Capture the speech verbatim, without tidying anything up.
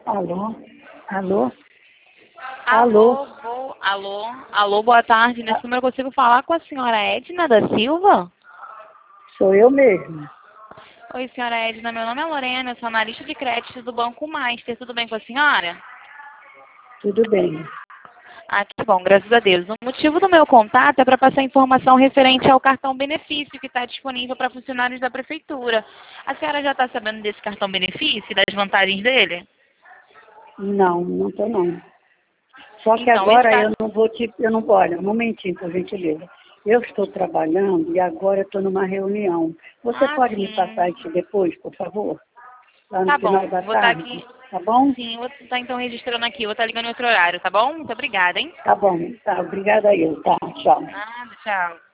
Alô? Alô? Alô, Alô? bo- alô, alô, boa tarde. Nesse número eu consigo falar com a senhora Edna da Silva? Sou eu mesma. Oi, senhora Edna, meu nome é Lorena, eu sou analista de crédito do Banco Master. Tudo bem com a senhora? Tudo bem. Ah, que bom, graças a Deus. O motivo do meu contato é para passar informação referente ao cartão benefício que está disponível para funcionários da prefeitura. A senhora já está sabendo desse cartão benefício e das vantagens dele? Não, não estou não. Só que Então, esse agora eu cartão... não vou te... Eu não, olha, um momentinho, por gentileza. Eu estou trabalhando e agora estou numa reunião. Você Ah, pode me passar sim. isso depois, por favor? Lá no Tá final bom, da vou estar tarde? aqui. Tá bom? Sim, vou estar então registrando aqui, vou estar ligando em outro horário, tá bom? Muito obrigada, hein? Tá bom. Tá, obrigada eu. Tá, tchau. Nada, tchau.